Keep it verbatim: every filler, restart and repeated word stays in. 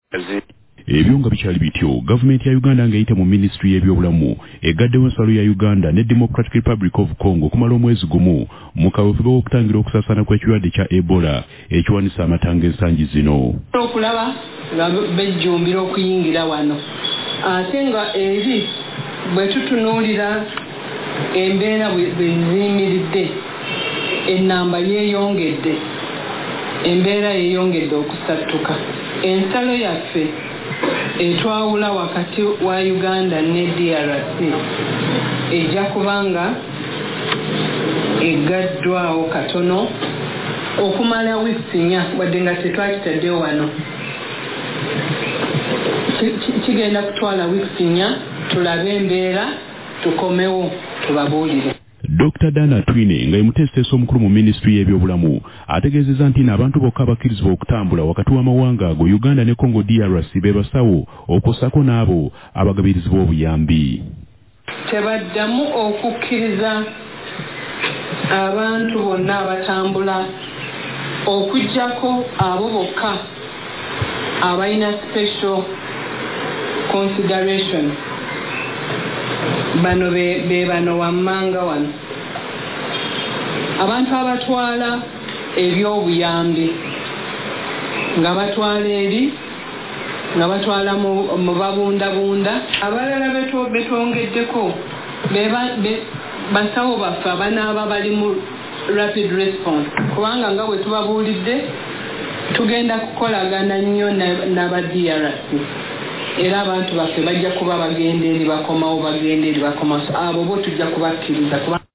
Ebyo nga bikyali bityo, gavumenti ya Uganda ng'eyita mu Ministry y'ebyobulamu egaddewo ensalo ya Uganda ne Democratic Republic of Congo kumala omwezi gumu mu kaweefube w'okutangira okusaasaana kw'ekirwadde kya Ebola ekiwanise amatanga ensangi zino. Okulaba nga bejjumbira okuyingira wano ate nga eri bwe tutunuulira embeera bwe ziyimiridde ennamba yeeyongedde embeera yeeyongedde okusattuka. Ensalo yaffe etwawula wakati wa Uganda ne D R C ejja kubanga eggaddwawo katono okumala wiiki nnya wadde nga tetwakitaddewo wano. Kigenda kutwala wiiki nnya tulabe embeera tukomewo tubabuulire. Doctor Dana Twine nga muteesiteesi omukulu mu Ministry y'ebyobulamu ategeezezza nti n'abantu bokka abakkirizibwa okutambula wakati w'amawanga ago Uganda ne Congo D R C be basawo okwosako n'abo abagabirizibwa obuyambi. Tebaddamu okukkiriza abantu bonna abatambula okuggyako abo bokka abalina special consideration. Bano be, be bano wammanga wano abantu abatwala ebyobuyambi nga batwala eri nga batwala mu, mu babundabunda abalala betwongeddeko basawo baffe abanaaba bali mu rapid response kubanga nga bwe tubabuulidde tugenda kukolagana nnyo n'aba D R C era abantu baffe bajja kuba bagenda eri bakomawo bagenda eri bakomawo abo bo tujja kubakkiriza.